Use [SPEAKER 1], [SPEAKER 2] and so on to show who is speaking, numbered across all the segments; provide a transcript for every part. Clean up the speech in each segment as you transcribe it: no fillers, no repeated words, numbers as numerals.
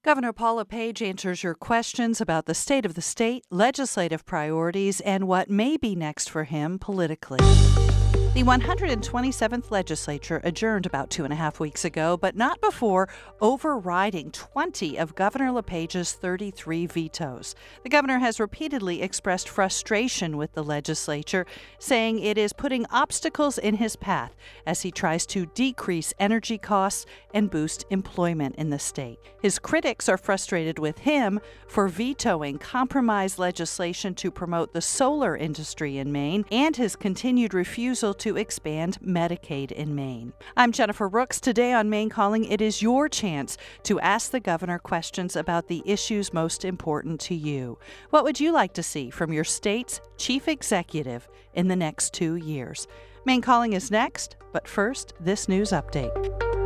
[SPEAKER 1] Governor Paul LePage answers your questions about the state of the state, legislative priorities, and what may be next for him politically. The 127th legislature adjourned about 2.5 weeks ago, but not before overriding 20 of Governor LePage's 33 vetoes. The governor has repeatedly expressed frustration with the legislature, saying it is putting obstacles in his path as he tries to decrease energy costs and boost employment in the state. His critics are frustrated with him for vetoing compromise legislation to promote the solar industry in Maine and his continued refusal to expand Medicaid in Maine. I'm Jennifer Rooks. Today on Maine Calling, it is your chance to ask the governor questions about the issues most important to you. What would you like to see from your state's chief executive in the next 2 years? Maine Calling is next, but first, this news update.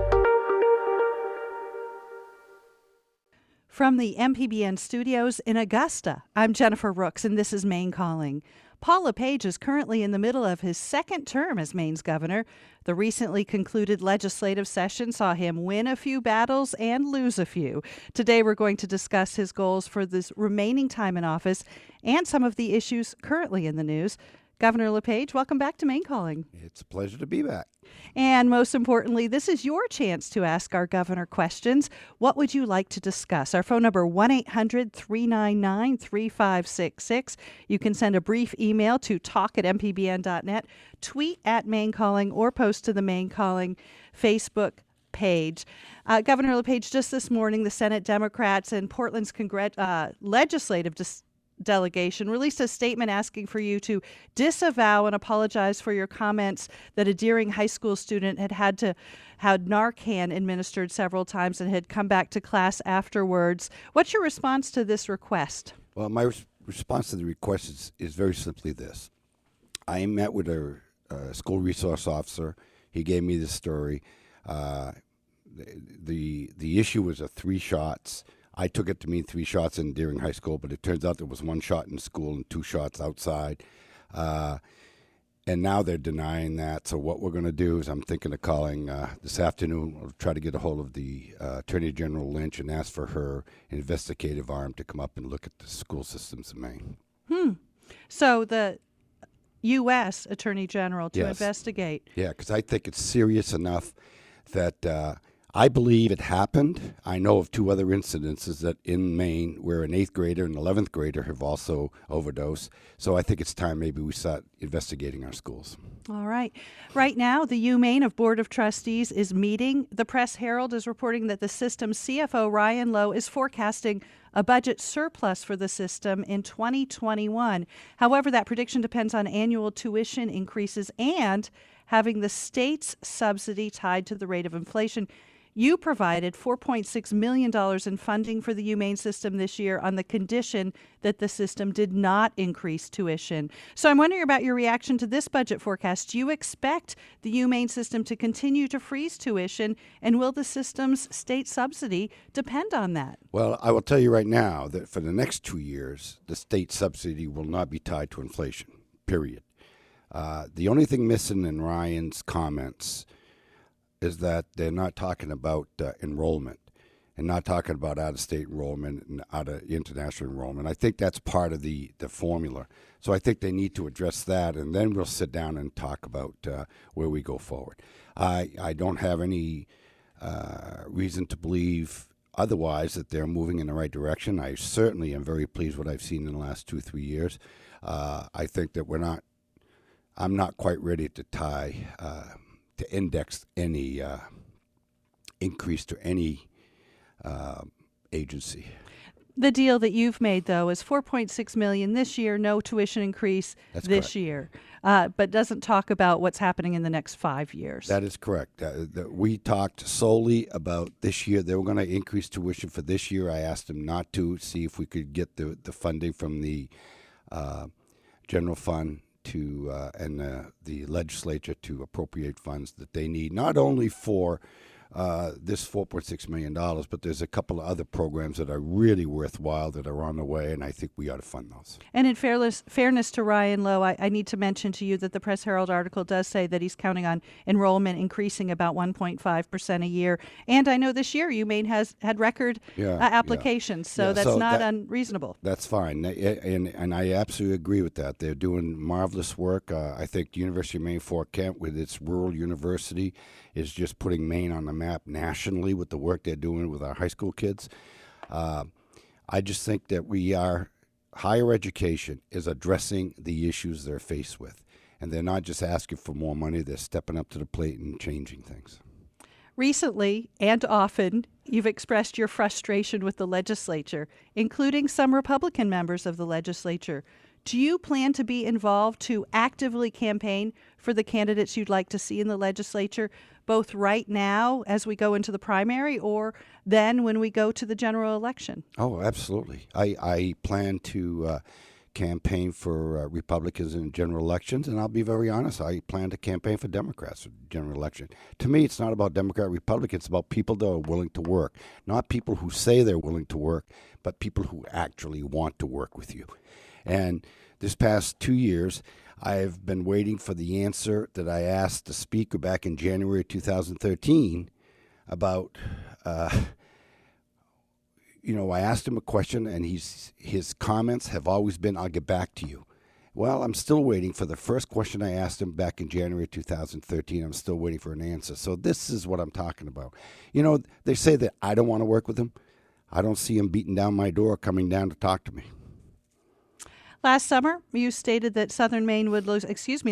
[SPEAKER 1] From the MPBN studios in Augusta, I'm Jennifer Rooks, and this is Maine Calling. Paul LePage is currently in the middle of his second term as Maine's governor. The recently concluded legislative session saw him win a few battles and lose a few. Today we're going to discuss his goals for this remaining time in office and some of the issues currently in the news. Governor LePage, welcome back to Maine Calling.
[SPEAKER 2] It's a pleasure to be back.
[SPEAKER 1] And most importantly, this is your chance to ask our governor questions. What would you like to discuss? Our phone number, 1-800-399-3566. You can send a brief email to talk@mpbn.net, tweet at Maine Calling, or post to the Maine Calling Facebook page. Governor LePage, just this morning, the Senate Democrats and Portland's legislative delegation released a statement asking for you to disavow and apologize for your comments that a Deering High School student had Narcan administered several times and had come back to class afterwards. What's your response to this request?
[SPEAKER 2] Well, my response to the request is very simply this. I met with a school resource officer. He gave me the story. The issue was 3 shots. I took it to mean 3 shots in Deering High School, but it turns out there was 1 shot in school and 2 shots outside. And now they're denying that. So what we're going to do is I'm thinking of calling this afternoon. I'll try to get a hold of the Attorney General Lynch and ask for her investigative arm to come up and look at the school systems in Maine.
[SPEAKER 1] So the U.S. Attorney General to investigate.
[SPEAKER 2] Yeah, because I think it's serious enough that I believe it happened. I know of 2 other incidences that in Maine where an 8th grader and an 11th grader have also overdosed. So I think it's time maybe we start investigating our schools. All
[SPEAKER 1] right. Right now, the UMaine of Board of Trustees is meeting. The Press Herald is reporting that the system's CFO, Ryan Lowe, is forecasting a budget surplus for the system in 2021. However, that prediction depends on annual tuition increases and having the state's subsidy tied to the rate of inflation. You provided $4.6 million in funding for the UMaine system this year on the condition that the system did not increase tuition. So I'm wondering about your reaction to this budget forecast. Do you expect the UMaine system to continue to freeze tuition, and will the system's state subsidy depend on that?
[SPEAKER 2] Well, I will tell you right now that for the next 2 years, the state subsidy will not be tied to inflation, period. The only thing missing in Ryan's comments is that they're not talking about enrollment and not talking about out-of-state enrollment and out-of-international enrollment. I think that's part of the formula. So I think they need to address that, and then we'll sit down and talk about where we go forward. I don't have any reason to believe otherwise that they're moving in the right direction. I certainly am very pleased with what I've seen in the last 2-3 years. I think that I'm not quite ready to to index any increase to any agency.
[SPEAKER 1] The deal that you've made, though, is $4.6 million this year, no tuition increase this year, but doesn't talk about what's happening in the next 5 years.
[SPEAKER 2] That is correct. We talked solely about this year. They were going to increase tuition for this year. I asked them not to, see if we could get the funding from the general fund and the legislature to appropriate funds that they need, not only for this $4.6 million, but there's a couple of other programs that are really worthwhile that are on the way, and I think we ought to fund those.
[SPEAKER 1] And in fairness to Ryan Lowe, I need to mention to you that the Press Herald article does say that he's counting on enrollment increasing about 1.5% a year. And I know this year UMaine has had record applications, so that's not unreasonable.
[SPEAKER 2] That's fine, and I absolutely agree with that. They're doing marvelous work. I think the University of Maine Fort Kent, with its rural university, is just putting Maine on the map nationally with the work they're doing with our high school kids. I just think that higher education is addressing the issues they're faced with. And they're not just asking for more money, they're stepping up to the plate and changing things.
[SPEAKER 1] Recently and often, you've expressed your frustration with the legislature, including some Republican members of the legislature. Do you plan to be involved to actively campaign for the candidates you'd like to see in the legislature, both right now as we go into the primary or then when we go to the general election?
[SPEAKER 2] Oh, absolutely. I plan to campaign for Republicans in general elections, and I'll be very honest, I plan to campaign for Democrats in general election. To me, it's not about Democrat, Republican, it's about people that are willing to work. Not people who say they're willing to work, but people who actually want to work with you. And this past 2 years, I've been waiting for the answer that I asked the speaker back in January 2013 about, I asked him a question, and his comments have always been, "I'll get back to you." Well, I'm still waiting for the first question I asked him back in January 2013. I'm still waiting for an answer. So this is what I'm talking about. They say that I don't want to work with him. I don't see him beating down my door, coming down to talk to me.
[SPEAKER 1] Last month, you stated Southern Maine would lose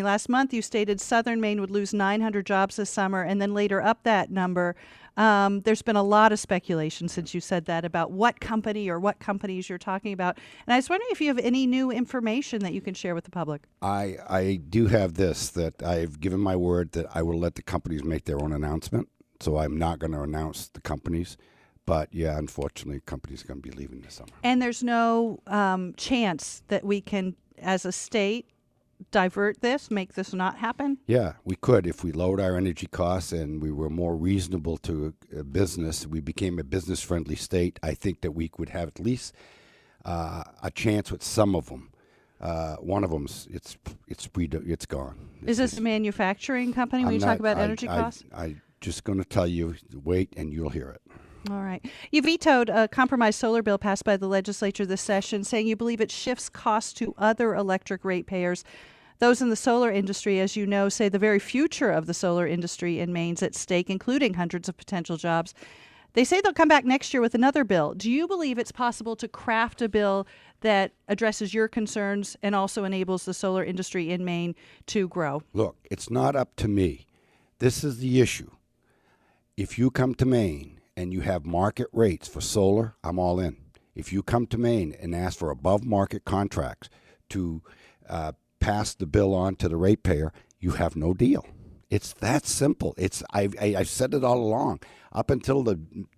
[SPEAKER 1] 900 jobs this summer, and then later up that number. There's been a lot of speculation since you said that about what company or what companies you're talking about. And I was wondering if you have any new information that you can share with the public.
[SPEAKER 2] I do have this, that I've given my word that I will let the companies make their own announcement. So I'm not going to announce the companies. But, yeah, unfortunately, companies are going to be leaving this summer.
[SPEAKER 1] And there's no chance that we can, as a state, divert this, make this not happen?
[SPEAKER 2] Yeah, we could. If we lowered our energy costs and we were more reasonable to business, we became a business-friendly state, I think that we could have at least a chance with some of them. One of them, it's gone.
[SPEAKER 1] Is this a manufacturing company when you talk about energy costs?
[SPEAKER 2] I'm just going to tell you, wait, and you'll hear it.
[SPEAKER 1] All right. You vetoed a compromise solar bill passed by the legislature this session, saying you believe it shifts costs to other electric ratepayers. Those in the solar industry, as you know, say the very future of the solar industry in Maine's at stake, including hundreds of potential jobs. They say they'll come back next year with another bill. Do you believe it's possible to craft a bill that addresses your concerns and also enables the solar industry in Maine to grow?
[SPEAKER 2] Look, it's not up to me. This is the issue. If you come to Maine and you have market rates for solar, I'm all in. If you come to Maine and ask for above-market contracts to pass the bill on to the ratepayer, you have no deal. It's that simple. I've said it all along. Up until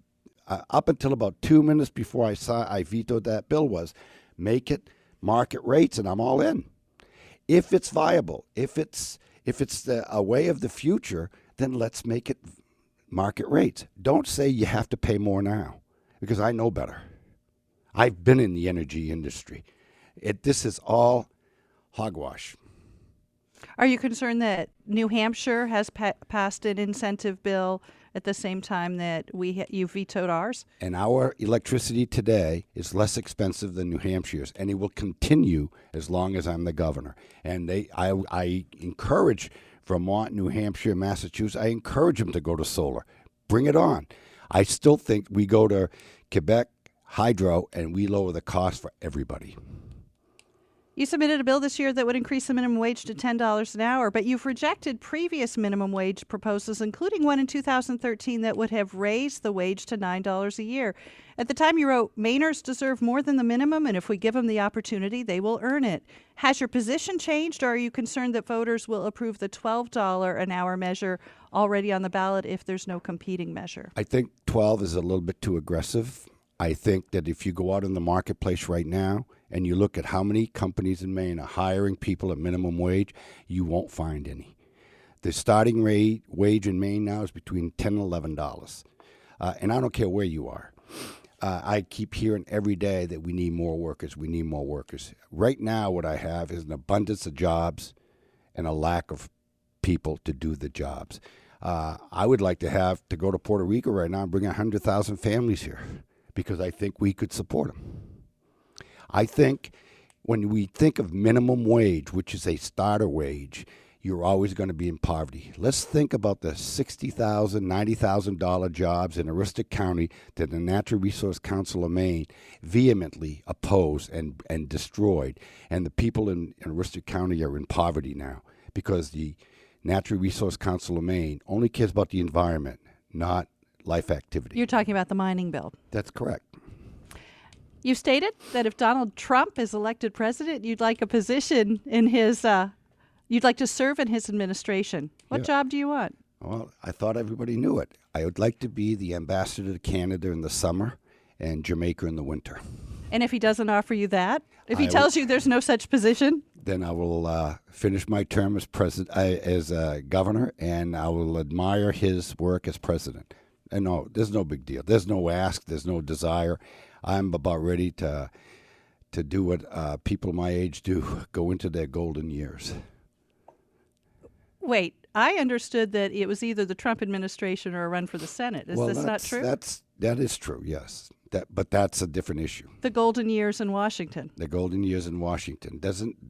[SPEAKER 2] about 2 minutes before I vetoed that bill was, make it market rates, and I'm all in. If it's viable, if it's a way of the future, then let's make it market rates. Don't say you have to pay more now, because I know better. I've been in the energy industry. This is all hogwash.
[SPEAKER 1] Are you concerned that New Hampshire has passed an incentive bill at the same time that you vetoed ours?
[SPEAKER 2] And our electricity today is less expensive than New Hampshire's, and it will continue as long as I'm the governor. And I encourage Vermont, New Hampshire, Massachusetts, I encourage them to go to solar. Bring it on. I still think we go to Quebec Hydro and we lower the cost for everybody.
[SPEAKER 1] You submitted a bill this year that would increase the minimum wage to $10 an hour, but you've rejected previous minimum wage proposals, including one in 2013 that would have raised the wage to $9 a year. At the time you wrote, Mainers deserve more than the minimum, and if we give them the opportunity, they will earn it. Has your position changed, or are you concerned that voters will approve the $12 an hour measure already on the ballot if there's no competing measure?
[SPEAKER 2] I think 12 is a little bit too aggressive. I think that if you go out in the marketplace right now and you look at how many companies in Maine are hiring people at minimum wage, you won't find any. The starting wage in Maine now is between $10 and $11. And I don't care where you are. I keep hearing every day that we need more workers. We need more workers. Right now, what I have is an abundance of jobs and a lack of people to do the jobs. I would like to go to Puerto Rico right now and bring 100,000 families here because I think we could support them. I think when we think of minimum wage, which is a starter wage, you're always going to be in poverty. Let's think about the $60,000, $90,000 jobs in Aroostook County that the Natural Resource Council of Maine vehemently opposed and destroyed. And the people in Aroostook County are in poverty now because the Natural Resource Council of Maine only cares about the environment, not life activity.
[SPEAKER 1] You're talking about the mining bill.
[SPEAKER 2] That's correct.
[SPEAKER 1] You stated that if Donald Trump is elected president, you'd like a position in his you'd like to serve in his administration. What job do you want?
[SPEAKER 2] Well, I thought everybody knew it. I would like to be the ambassador to Canada in the summer and Jamaica in the winter.
[SPEAKER 1] And if he doesn't offer you that? If he tells you there's no such position?
[SPEAKER 2] Then I will finish my term as governor, and I will admire his work as president. And no, there's no big deal. There's no ask. There's no desire. I'm about ready to do what people my age do, go into their golden years.
[SPEAKER 1] Wait, I understood that it was either the Trump administration or a run for the Senate. Is this not true?
[SPEAKER 2] That is true, yes. But that's a different issue.
[SPEAKER 1] The golden years in Washington.
[SPEAKER 2] The golden years in Washington.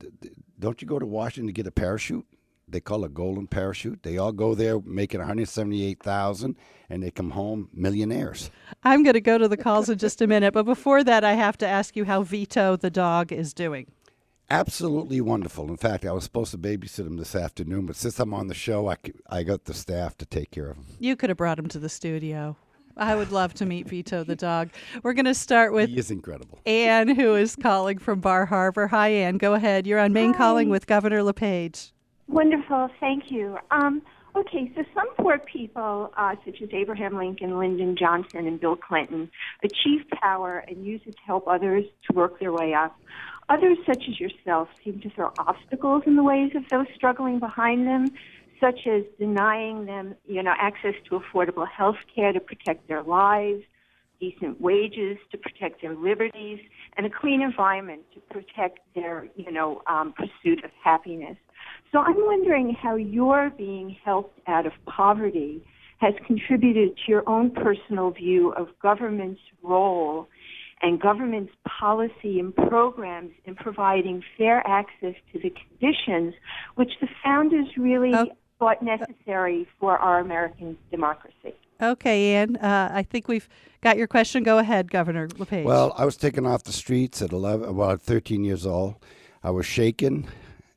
[SPEAKER 2] Don't you go to Washington to get a parachute? They call it a golden parachute. They all go there making $178,000, and they come home millionaires. I'm
[SPEAKER 1] going to go to the calls in just a minute, but before that, I have to ask you how Vito the dog is doing.
[SPEAKER 2] Absolutely wonderful. In fact, I was supposed to babysit him this afternoon, but since I'm on the show, I got the staff to take care of him.
[SPEAKER 1] You could have brought him to the studio. I would love to meet Vito the dog. We're going to start with
[SPEAKER 2] he is incredible.
[SPEAKER 1] Ann, who is calling from Bar Harbor. Hi, Ann. Go ahead. You're on Maine Calling with Governor LePage.
[SPEAKER 3] Wonderful. Thank you. Okay, so some poor people, such as Abraham Lincoln, Lyndon Johnson, and Bill Clinton, achieve power and use it to help others to work their way up. Others, such as yourself, seem to throw obstacles in the ways of those struggling behind them, such as denying them, access to affordable health care to protect their lives, decent wages to protect their liberties, and a clean environment to protect their, pursuit of happiness. So I'm wondering how your being helped out of poverty has contributed to your own personal view of government's role and government's policy and programs in providing fair access to the conditions which the founders really thought necessary for our American democracy.
[SPEAKER 1] Okay, Ann, I think we've got your question. Go ahead, Governor LePage.
[SPEAKER 2] Well, I was taken off the streets at about 13 years old. I was shaken.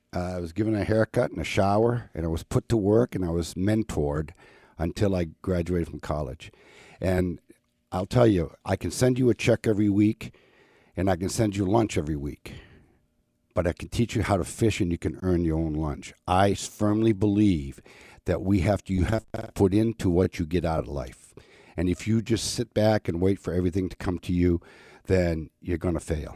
[SPEAKER 2] I was given a haircut and a shower, and I was put to work, and I was mentored until I graduated from college. And I'll tell you, I can send you a check every week, and I can send you lunch every week. But I can teach you how to fish, and you can earn your own lunch. I firmly believe that you have to put into what you get out of life. And if you just sit back and wait for everything to come to you, then you're going to fail.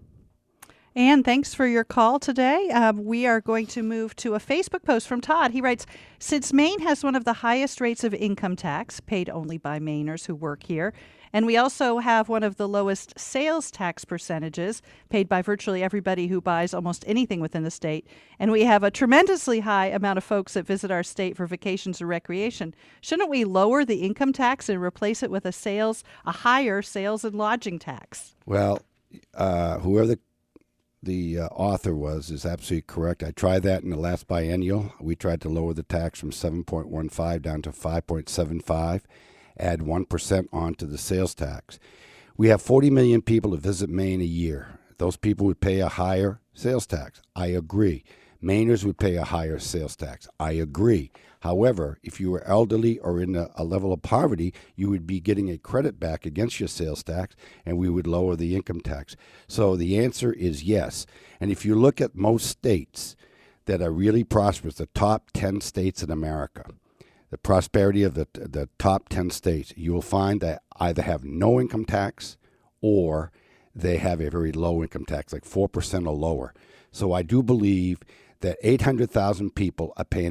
[SPEAKER 1] Ann, thanks for your call today. We are going to move to a Facebook post from Todd. He writes, since Maine has one of the highest rates of income tax paid only by Mainers who work here, and we also have one of the lowest sales tax percentages paid by virtually everybody who buys almost anything within the state, and we have a tremendously high amount of folks that visit our state for vacations or recreation, shouldn't we lower the income tax and replace it with a higher sales and lodging tax?
[SPEAKER 2] Well, whoever the author is absolutely correct. I tried that in the last biennial. We tried to lower the tax from 7.15 down to 5.75, add 1% onto the sales tax. We have 40 million people that visit Maine a year. Those people would pay a higher sales tax. I agree. Mainers would pay a higher sales tax. I agree. However, if you were elderly or in a level of poverty, you would be getting a credit back against your sales tax, and we would lower the income tax. So the answer is yes. And if you look at most states that are really prosperous, the top 10 states in America, the prosperity of the top 10 states, you will find that either have no income tax or they have a very low income tax, like 4% or lower. So I do believe that 800,000 people are paying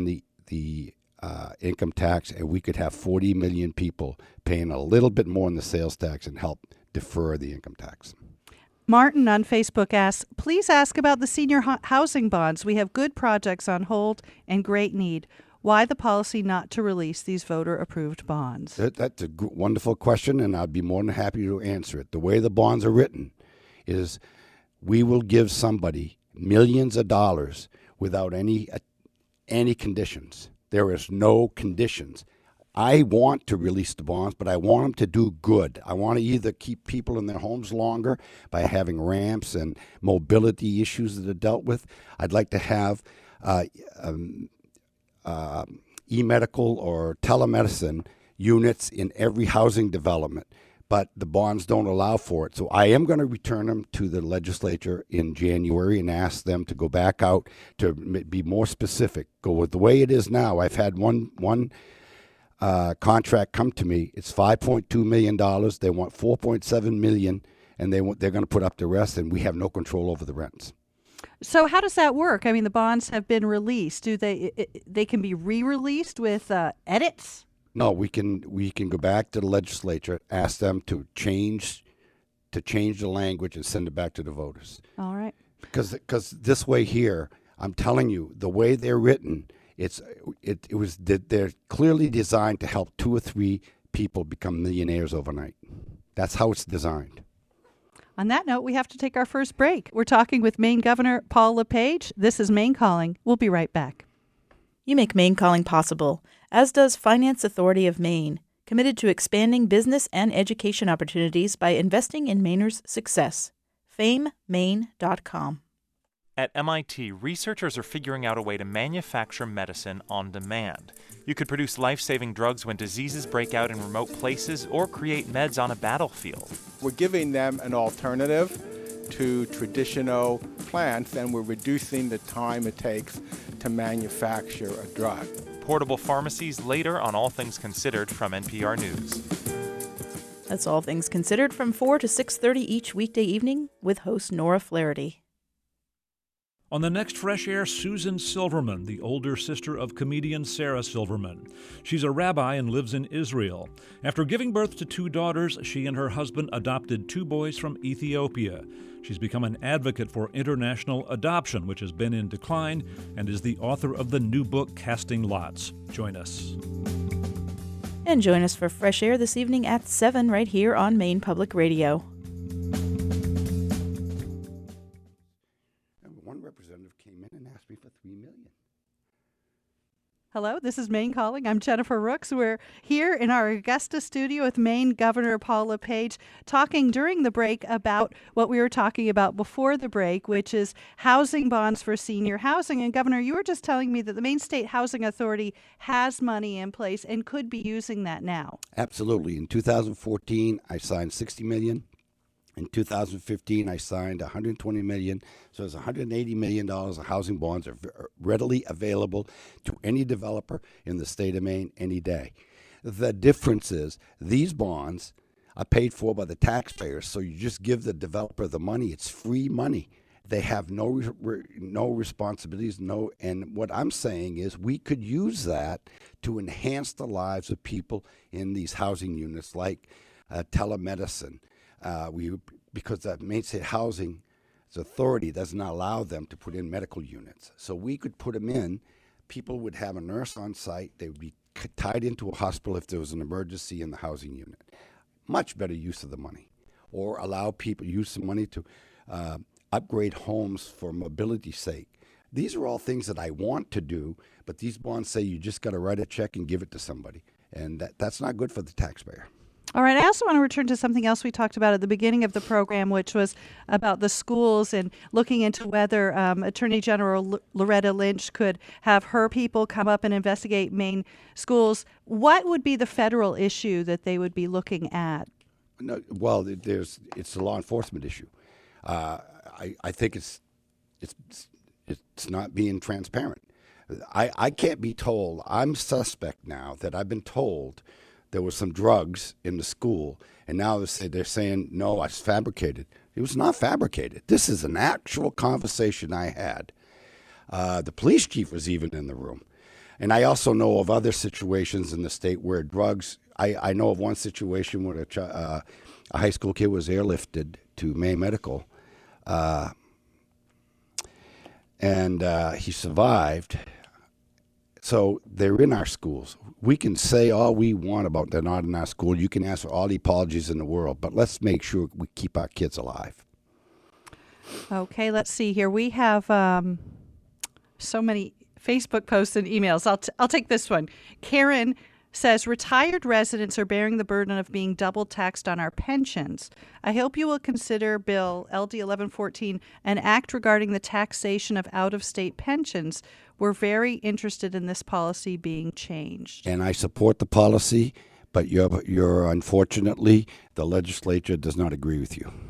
[SPEAKER 2] the income tax, and we could have 40 million people paying a little bit more in the sales tax and help defer the income tax.
[SPEAKER 1] Martin on Facebook asks, please ask about the senior housing bonds. We have good projects on hold and great need. Why the policy not to release these voter-approved bonds?
[SPEAKER 2] That's a wonderful question, and I'd be more than happy to answer it. The way the bonds are written is we will give somebody millions of dollars without any conditions. There is no conditions. I want to release the bonds, but I want them to do good. I want to either keep people in their homes longer by having ramps and mobility issues that are dealt with. I'd like to have e-medical or telemedicine units in every housing development, but the bonds don't allow for it. So I am going to return them to the legislature in January and ask them to go back out to be more specific. Go with the way it is now. I've had one contract come to me. It's $5.2 million. They want $4.7 million, and they're going to put up the rest, and we have no control over the rents.
[SPEAKER 1] So how does that work? I mean, the bonds have been released. Do they can be re-released with edits?
[SPEAKER 2] No, we can go back to the legislature, ask them to change the language and send it back to the voters.
[SPEAKER 1] All right.
[SPEAKER 2] Because this way here, I'm telling you, the way they're written, they're clearly designed to help 2 or 3 people become millionaires overnight. That's how it's designed.
[SPEAKER 1] On that note, we have to take our first break. We're talking with Maine Governor Paul LePage. This is Maine Calling. We'll be right back.
[SPEAKER 4] You make Maine Calling possible, as does Finance Authority of Maine, committed to expanding business and education opportunities by investing in Mainers' success. FameMaine.com.
[SPEAKER 5] At MIT, researchers are figuring out a way to manufacture medicine on demand. You could produce life-saving drugs when diseases break out in remote places or create meds on a battlefield.
[SPEAKER 6] We're giving them an alternative to traditional plants, and we're reducing the time it takes to manufacture a drug.
[SPEAKER 5] Portable pharmacies later on All Things Considered from NPR News.
[SPEAKER 4] That's All Things Considered from 4 to 6:30 each weekday evening with host Nora Flaherty.
[SPEAKER 7] On the next Fresh Air, Susan Silverman, the older sister of comedian Sarah Silverman. She's a rabbi and lives in Israel. After giving birth to 2 daughters, she and her husband adopted 2 boys from Ethiopia. She's become an advocate for international adoption, which has been in decline, and is the author of the new book, Casting Lots. Join us.
[SPEAKER 4] And join us for Fresh Air this evening at 7 right here on Maine Public Radio.
[SPEAKER 2] One representative came in and asked me for $3 million.
[SPEAKER 1] Hello, this is Maine Calling. I'm Jennifer Rooks. We're here in our Augusta studio with Maine Governor Paul LePage, talking during the break about what we were talking about before the break, which is housing bonds for senior housing. And Governor, you were just telling me that the Maine State Housing Authority has money in place and could be using that now.
[SPEAKER 2] Absolutely. In 2014, I signed $60 million. In 2015, I signed $120 million, so it's $180 million of housing bonds are readily available to any developer in the state of Maine any day. The difference is these bonds are paid for by the taxpayers, so you just give the developer the money. It's free money. They have no responsibilities, and what I'm saying is we could use that to enhance the lives of people in these housing units, like telemedicine. Because the Maine State Housing Authority does not allow them to put in medical units. So we could put them in. People would have a nurse on site. They would be tied into a hospital if there was an emergency in the housing unit. Much better use of the money. Or allow people use some money to upgrade homes for mobility's sake. These are all things that I want to do, but these bonds say you just got to write a check and give it to somebody. And that's not good for the taxpayer.
[SPEAKER 1] All right. I also want to return to something else we talked about at the beginning of the program, which was about the schools and looking into whether Attorney General Loretta Lynch could have her people come up and investigate Maine schools. What would be the federal issue that they would be looking at?
[SPEAKER 2] No, well, it's a law enforcement issue. I think it's not being transparent. I can't be told. I'm suspect now that I've been told there was some drugs in the school, and now they're saying, no, it's fabricated. It was not fabricated. This is an actual conversation I had. The police chief was even in the room. And I also know of other situations in the state where drugs. I know of one situation where a high school kid was airlifted to Maine Medical, and he survived. So they're in our schools. We can say all we want about they're not in our school. You can ask for all the apologies in the world, but let's make sure we keep our kids alive.
[SPEAKER 1] Okay, let's see here. We have so many Facebook posts and emails. I'll take this one. Karen says, retired residents are bearing the burden of being double taxed on our pensions. I hope you will consider Bill LD 1114, an act regarding the taxation of out-of-state pensions. We're very interested in this policy being changed.
[SPEAKER 2] And I support the policy, but you're unfortunately, the legislature does not agree with you.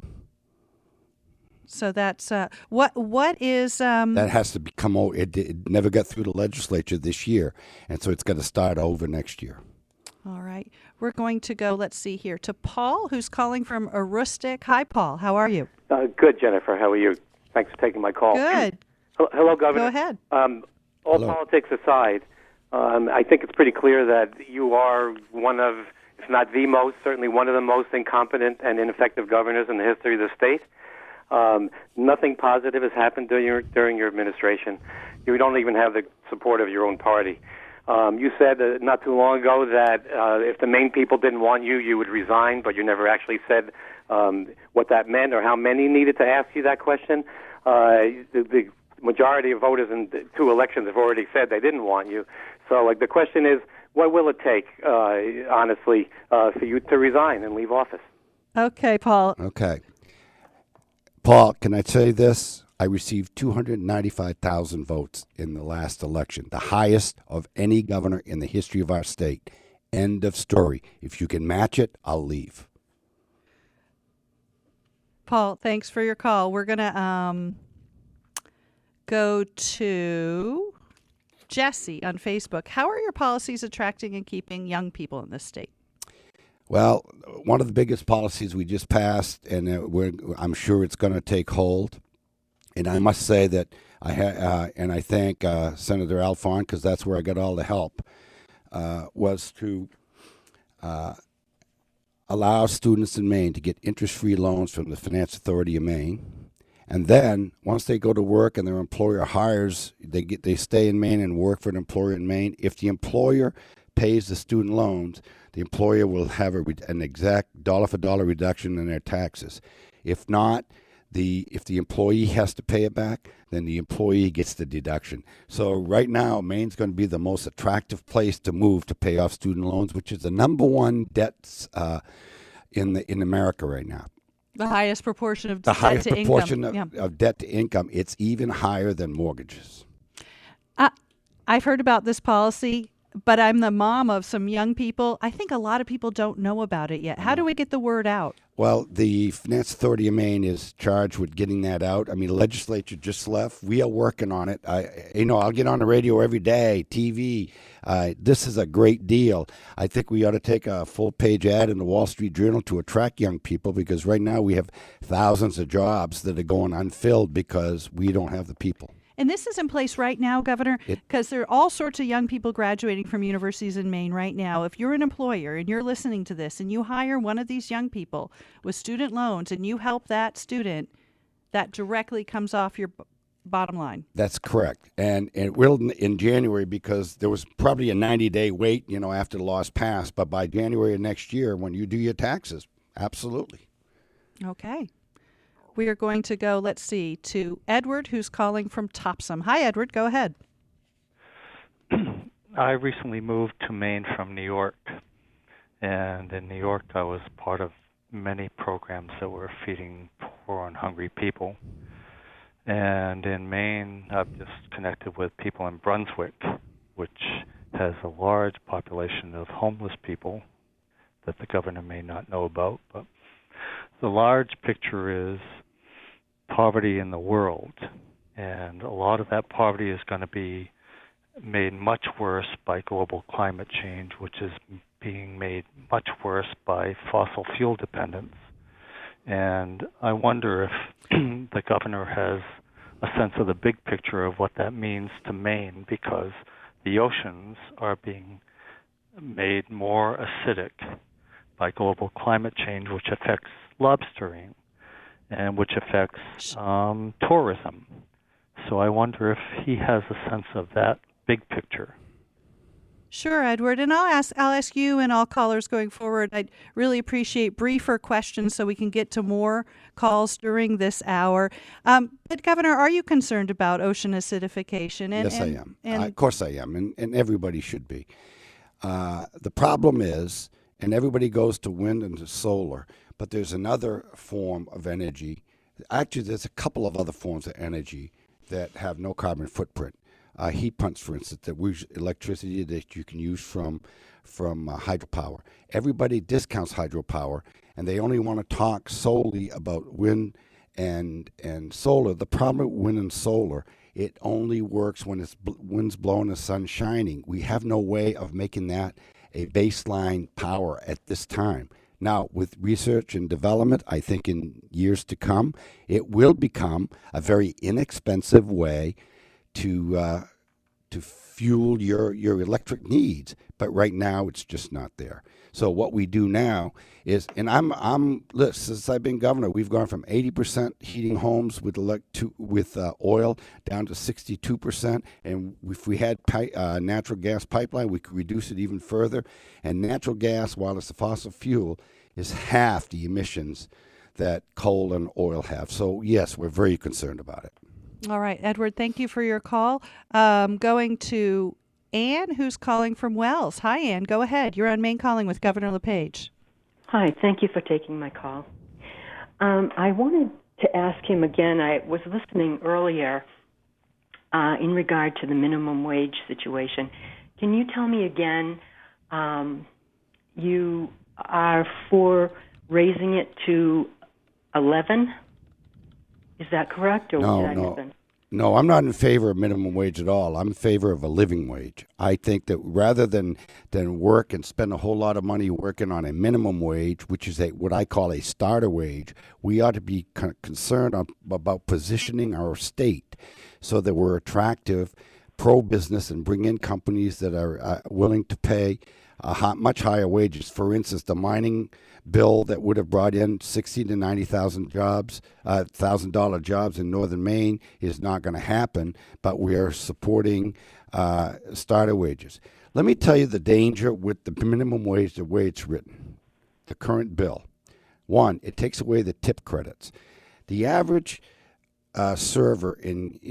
[SPEAKER 1] So that's what is
[SPEAKER 2] that has to become. It never got through the legislature this year, and so it's going to start over next year.
[SPEAKER 1] All right, we're going to go. Let's see here to Paul, who's calling from Aroostook. Hi, Paul. How are you?
[SPEAKER 8] Good, Jennifer. How are you? Thanks for taking my call.
[SPEAKER 1] Good.
[SPEAKER 8] Hello, Governor.
[SPEAKER 1] Go ahead.
[SPEAKER 8] All
[SPEAKER 2] Hello.
[SPEAKER 8] politics aside, I think it's pretty clear that you are one of, if not the most, certainly one of the most incompetent and ineffective governors in the history of the state. Nothing positive has happened during your administration. You don't even have the support of your own party. You said not too long ago that if the Maine people didn't want you, you would resign, but you never actually said what that meant or how many needed to ask you that question. The majority of voters in 2 elections have already said they didn't want you. So, the question is, what will it take, honestly, for you to resign and leave office?
[SPEAKER 1] Okay, Paul.
[SPEAKER 2] Okay. Paul, can I say this? I received 295,000 votes in the last election, the highest of any governor in the history of our state. End of story. If you can match it, I'll leave.
[SPEAKER 1] Paul, thanks for your call. We're going to go to Jesse on Facebook. How are your policies attracting and keeping young people in this state?
[SPEAKER 2] Well, one of the biggest policies we just passed, and I'm sure it's going to take hold. And I must say that I thank Senator Alfon, because that's where I got all the help, was to allow students in Maine to get interest-free loans from the Finance Authority of Maine. And then once they go to work and their employer hires, they stay in Maine and work for an employer in Maine. If the employer pays the student loans, the employer will have an exact dollar-for-dollar reduction in their taxes. If not, if the employee has to pay it back, then the employee gets the deduction. So right now, Maine's going to be the most attractive place to move to pay off student loans, which is the number one debt in America right now.
[SPEAKER 1] The highest proportion of
[SPEAKER 2] the
[SPEAKER 1] debt
[SPEAKER 2] highest
[SPEAKER 1] to
[SPEAKER 2] proportion
[SPEAKER 1] income.
[SPEAKER 2] of debt to income. It's even higher than mortgages.
[SPEAKER 1] I've heard about this policy, but I'm the mom of some young people. I think a lot of people don't know about it yet. How do we get the word out?
[SPEAKER 2] Well, the Finance Authority of Maine is charged with getting that out. I mean, the legislature just left. We are working on it. I'll get on the radio every day, TV. This is a great deal. I think we ought to take a full-page ad in the Wall Street Journal to attract young people, because right now we have thousands of jobs that are going unfilled because we don't have the people.
[SPEAKER 1] And this is in place right now, Governor, because there are all sorts of young people graduating from universities in Maine right now. If you're an employer and you're listening to this and you hire one of these young people with student loans and you help that student, that directly comes off your bottom line.
[SPEAKER 2] That's correct. And it will in January, because there was probably a 90-day wait, after the laws passed. But by January of next year, when you do your taxes, absolutely.
[SPEAKER 1] Okay. We are going to go, let's see, to Edward, who's calling from Topsom. Hi, Edward. Go ahead.
[SPEAKER 9] I recently moved to Maine from New York. And in New York, I was part of many programs that were feeding poor and hungry people. And in Maine, I've just connected with people in Brunswick, which has a large population of homeless people that the governor may not know about. But the large picture is poverty in the world, and a lot of that poverty is going to be made much worse by global climate change, which is being made much worse by fossil fuel dependence. And I wonder if the governor has a sense of the big picture of what that means to Maine, because the oceans are being made more acidic by global climate change, which affects lobstering and which affects tourism. So I wonder if he has a sense of that big picture.
[SPEAKER 1] Sure, Edward, and I'll ask you and all callers going forward. I'd really appreciate briefer questions so we can get to more calls during this hour. But Governor, are you concerned about ocean acidification?
[SPEAKER 2] Yes, I am. Of course I am, and everybody should be. The problem is, and everybody goes to wind and to solar, but there's another form of energy. Actually, there's a couple of other forms of energy that have no carbon footprint. Heat pumps, for instance, that use electricity that you can use from hydropower. Everybody discounts hydropower, and they only want to talk solely about wind and solar. The problem with wind and solar, it only works when it's wind's blowing, the sun's shining. We have no way of making that a baseline power at this time. Now, with research and development, I think in years to come, it will become a very inexpensive way to fuel your electric needs, but right now it's just not there. So what we do now is, and since I've been governor, we've gone from 80% heating homes with oil down to 62%, and if we had natural gas pipeline, we could reduce it even further. And natural gas, while it's a fossil fuel, is half the emissions that coal and oil have. So yes, we're very concerned about it.
[SPEAKER 1] All right, Edward, thank you for your call. Going to Ann, who's calling from Wells. Hi, Ann. Go ahead. You're on Maine Calling with Governor LePage.
[SPEAKER 10] Hi. Thank you for taking my call. I wanted to ask him again. I was listening earlier in regard to the minimum wage situation. Can you tell me again, you are for raising it to 11? Is that correct? Or
[SPEAKER 2] No, I'm not in favor of minimum wage at all. I'm in favor of a living wage. I think that rather than work and spend a whole lot of money working on a minimum wage, which is what I call a starter wage, we ought to be concerned about positioning our state so that we're attractive, pro-business, and bring in companies that are willing to pay much higher wages. For instance, the mining bill that would have brought in 60 to 90,000 jobs, $1,000 jobs in northern Maine is not going to happen, but we are supporting starter wages. Let me tell you the danger with the minimum wage, the way it's written, the current bill. One, it takes away the tip credits. The average server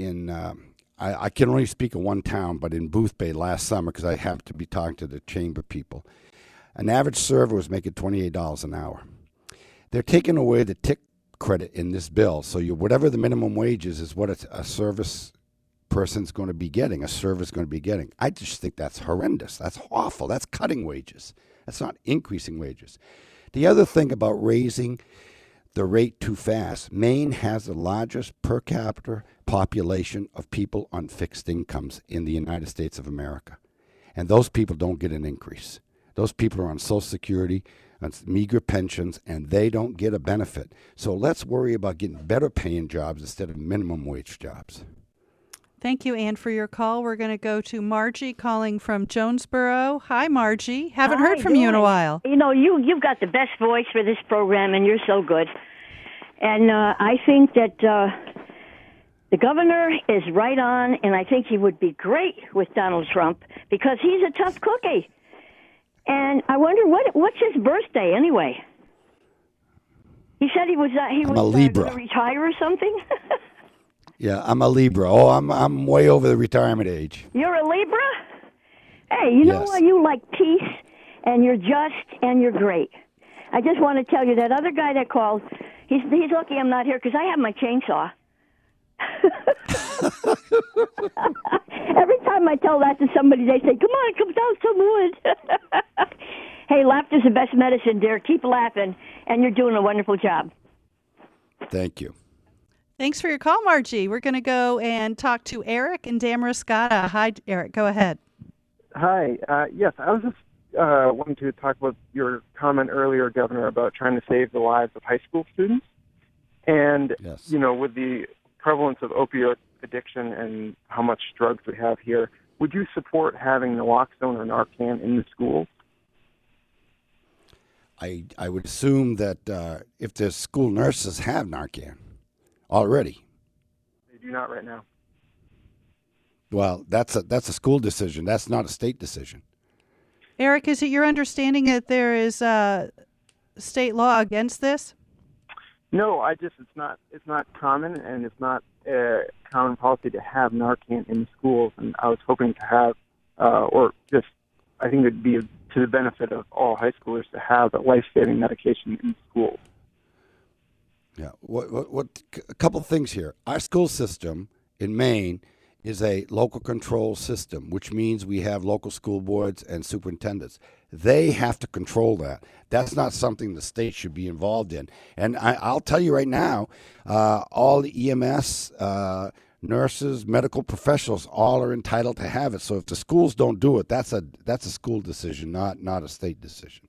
[SPEAKER 2] I can only speak of one town, but in Boothbay last summer, because I happened to be talking to the chamber people, an average server was making $28 an hour. They're taking away the tip credit in this bill, so whatever the minimum wage is what a service person's going to be getting, a server's going to be getting. I just think that's horrendous. That's awful. That's cutting wages. That's not increasing wages. The other thing about raising the rate too fast, Maine has the largest per capita population of people on fixed incomes in the United States of America. And those people don't get an increase. Those people are on Social Security, on meager pensions, and they don't get a benefit. So let's worry about getting better paying jobs instead of minimum wage jobs.
[SPEAKER 1] Thank you, Ann, for your call. We're going to go to Margie calling from Jonesboro. Hi, Margie. Haven't heard from you in a while.
[SPEAKER 11] You know, you've got the best voice for this program, and you're so good. And I think that the governor is right on, and I think he would be great with Donald Trump because he's a tough cookie. And I wonder what's his birthday anyway. He said he was going to retire or something.
[SPEAKER 2] Yeah, I'm a Libra. Oh, I'm way over the retirement age.
[SPEAKER 11] You're a Libra? Hey, you know what? You like peace, and you're just, and you're great. I just want to tell you that other guy that called, he's lucky I'm not here because I have my chainsaw. Every time I tell that to somebody, they say, come on, come down some wood. Hey, laughter's the best medicine, dear. Keep laughing, and you're doing a wonderful job.
[SPEAKER 2] Thank you.
[SPEAKER 1] Thanks for your call, Margie. We're going to go and talk to Eric in Damariscotta. Hi, Eric. Go ahead.
[SPEAKER 12] Hi. Yes, I was just wanting to talk about your comment earlier, Governor, about trying to save the lives of high school students. And, you know, with the prevalence of opioid addiction and how much drugs we have here, would you support having naloxone or Narcan in the schools?
[SPEAKER 2] I would assume that if the school nurses have Narcan already.
[SPEAKER 12] They do not right now.
[SPEAKER 2] Well, that's a school decision. That's not a state decision.
[SPEAKER 1] Eric, is it your understanding that there is state law against this?
[SPEAKER 12] No, it's not common, and it's not common policy to have Narcan in the schools. And I was hoping to have, I think it'd be to the benefit of all high schoolers to have a life-saving medication in schools.
[SPEAKER 2] Yeah. A couple things here. Our school system in Maine is a local control system, which means we have local school boards and superintendents. They have to control that. That's not something the state should be involved in. And I'll tell you right now, all the EMS, nurses, medical professionals, all are entitled to have it. So if the schools don't do it, that's a school decision, not a state decision.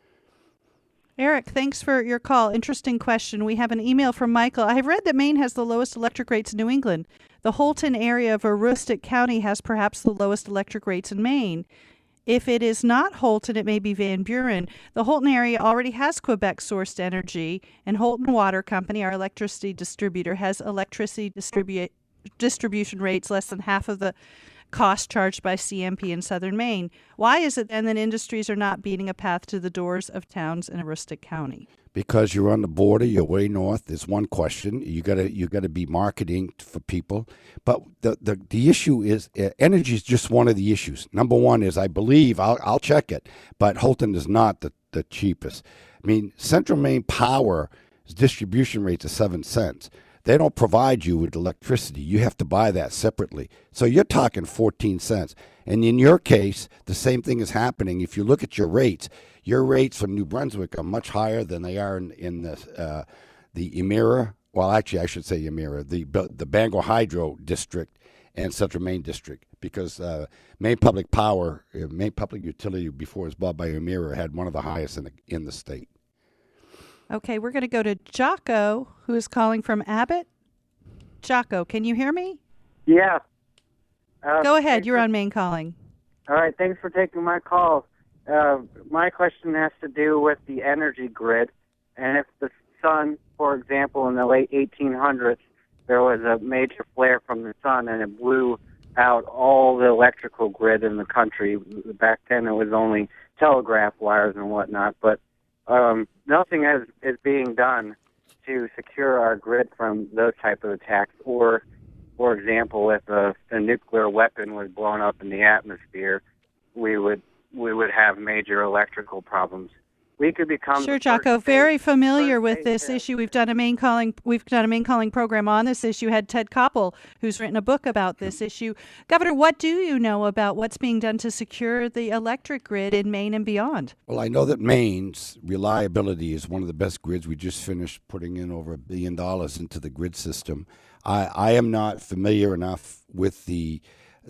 [SPEAKER 1] Eric, thanks for your call. Interesting question. We have an email from Michael. I have read that Maine has the lowest electric rates in New England. The Holton area of Aroostook County has perhaps the lowest electric rates in Maine. If it is not Holton, it may be Van Buren. The Holton area already has Quebec-sourced energy, and Holton Water Company, our electricity distributor, has electricity distribution rates less than half of the cost charged by CMP in southern Maine. Why is it then that industries are not beating a path to the doors of towns in Aroostook County?
[SPEAKER 2] Because you're on the border, you're way north. Is one question. You gotta be marketing for people. But the issue is energy is just one of the issues. Number one is I believe I'll check it, but Holton is not the cheapest. I mean, Central Maine Power's distribution rates are 7 cents. They don't provide you with electricity. You have to buy that separately. So you're talking 14 cents. And in your case, the same thing is happening. If you look at your rates from New Brunswick are much higher than they are in the Emera. Well, actually, I should say Emera, the Bangor Hydro District and Central Maine District, because Maine Public Power, Maine Public Utility, before it was bought by Emera, had one of the highest in the state.
[SPEAKER 1] Okay, we're going to go to Jocko, who is calling from Abbott. Jocko, can you hear me?
[SPEAKER 13] Yeah.
[SPEAKER 1] Go ahead. You're on Maine Calling.
[SPEAKER 13] All right. Thanks for taking my call. My question has to do with the energy grid. And if the sun, for example, in the late 1800s, there was a major flare from the sun and it blew out all the electrical grid in the country. Back then it was only telegraph wires and whatnot. But nothing is being done to secure our grid from those type of attacks. Or, for example, if a nuclear weapon was blown up in the atmosphere, we would have major electrical problems. We could become
[SPEAKER 1] sure, Jocko. Very familiar with this issue. We've done a Maine Calling program on this issue. Had Ted Koppel, who's written a book about this issue. Governor, what do you know about what's being done to secure the electric grid in Maine and beyond?
[SPEAKER 2] Well, I know that Maine's reliability is one of the best grids. We just finished putting in over $1 billion into the grid system. I am not familiar enough with the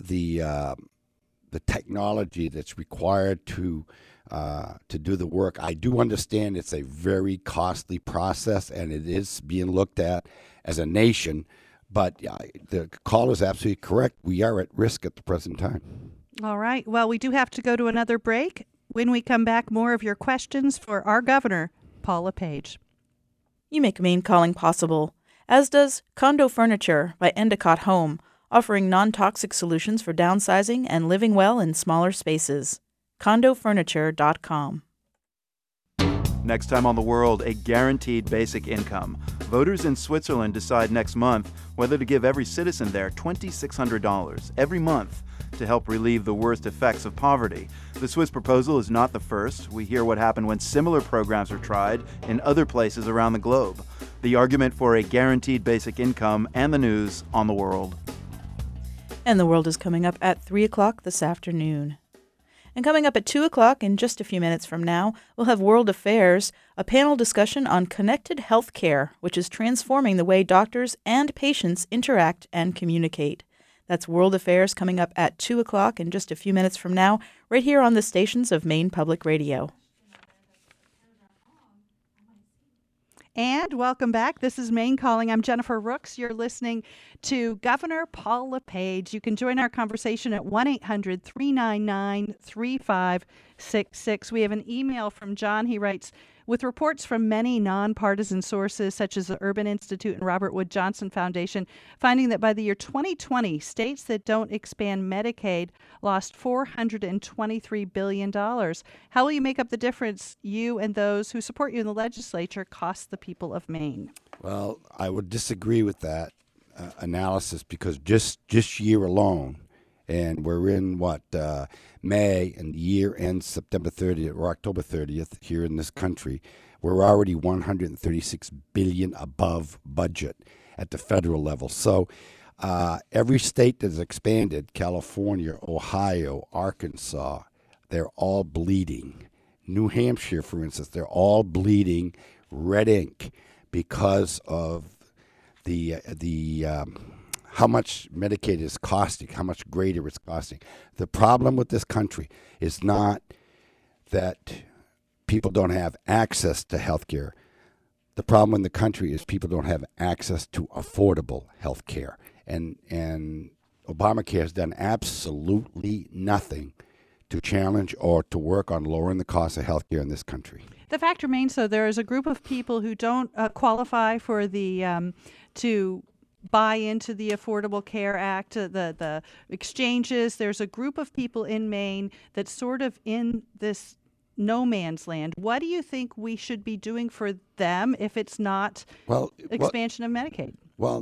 [SPEAKER 2] technology that's required to do the work. I do understand it's a very costly process, and it is being looked at as a nation. But the caller is absolutely correct. We are at risk at the present time.
[SPEAKER 1] All right. Well, we do have to go to another break. When we come back, more of your questions for our governor, Paul LePage.
[SPEAKER 4] You make Maine Calling possible, as does Condo Furniture by Endicott Home, offering non-toxic solutions for downsizing and living well in smaller spaces. CondoFurniture.com.
[SPEAKER 14] Next time on The World, a guaranteed basic income. Voters in Switzerland decide next month whether to give every citizen there $2,600 every month to help relieve the worst effects of poverty. The Swiss proposal is not the first. We hear what happened when similar programs are tried in other places around the globe. The argument for a guaranteed basic income and the news on The World.
[SPEAKER 4] And The World is coming up at 3 o'clock this afternoon. And coming up at 2 o'clock in just a few minutes from now, we'll have World Affairs, a panel discussion on connected health care, which is transforming the way doctors and patients interact and communicate. That's World Affairs coming up at 2 o'clock in just a few minutes from now, right here on the stations of Maine Public Radio.
[SPEAKER 1] And welcome back. This is Maine Calling. I'm Jennifer Rooks. You're listening to Governor Paul LePage. You can join our conversation at 1-800-399-3566. We have an email from John. He writes, with reports from many nonpartisan sources, such as the Urban Institute and Robert Wood Johnson Foundation, finding that by the year 2020, states that don't expand Medicaid lost $423 billion. How will you make up the difference you and those who support you in the legislature cost the people of Maine?
[SPEAKER 2] Well, I would disagree with that analysis because just year alone, and we're in May, and the year ends September 30th or October 30th here in this country. We're already $136 billion above budget at the federal level. So every state that's expanded, California, Ohio, Arkansas, they're all bleeding. New Hampshire, for instance, they're all bleeding red ink because of the how much Medicaid is costing, how much greater it's costing. The problem with this country is not that people don't have access to health care. The problem in the country is people don't have access to affordable health care. And Obamacare has done absolutely nothing to challenge or to work on lowering the cost of health care in this country.
[SPEAKER 1] The fact remains, though, there is a group of people who don't qualify for the to buy into the Affordable Care Act, the exchanges. There's a group of people in Maine that's sort of in this no man's land. What do you think we should be doing for them if it's not expansion of Medicaid?
[SPEAKER 2] Well,